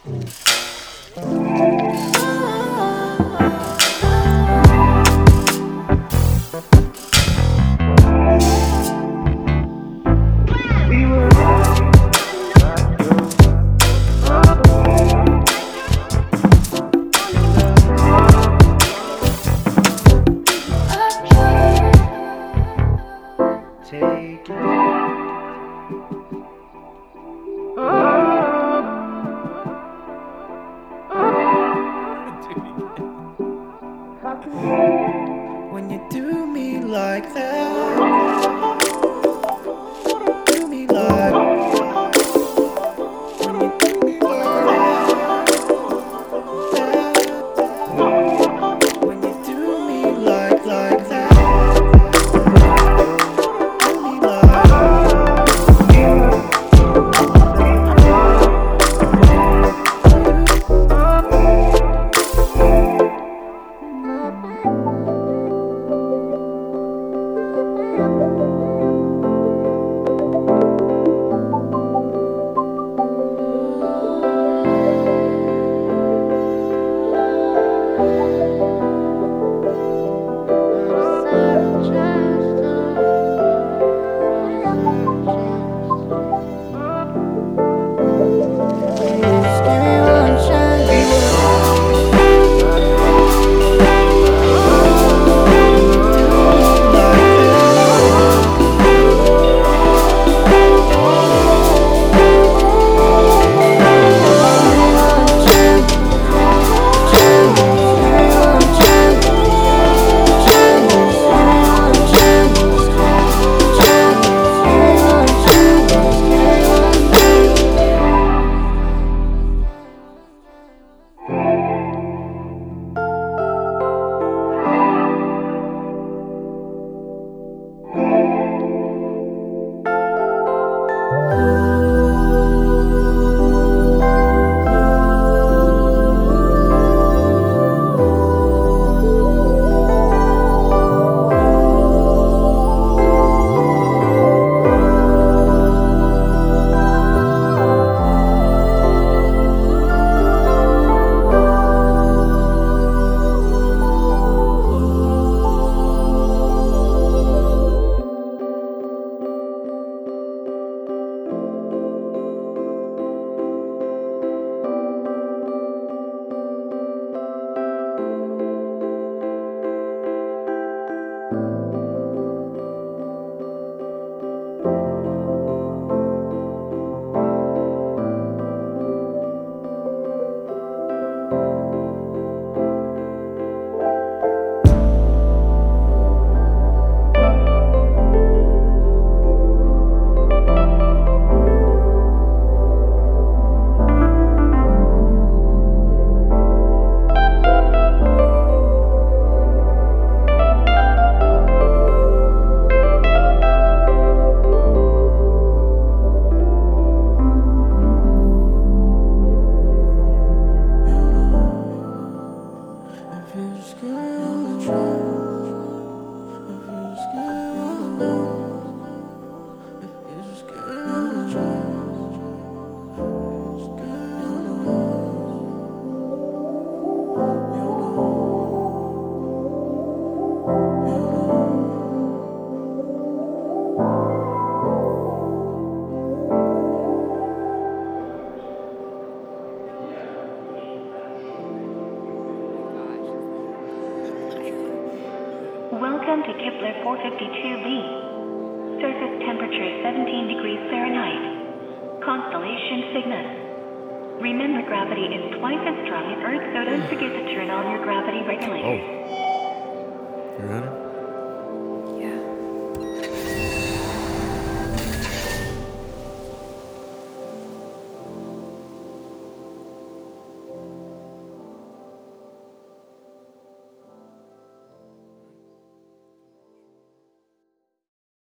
Take it. When you do me like that, do me like, when you do me like that, when you do me like that, do me Welcome to Kepler 452b. Surface temperature 17 degrees Fahrenheit. Constellation Cygnus. Remember, gravity is twice as strong as Earth, so don't forget to turn on your gravity regulators. Oh. You ready?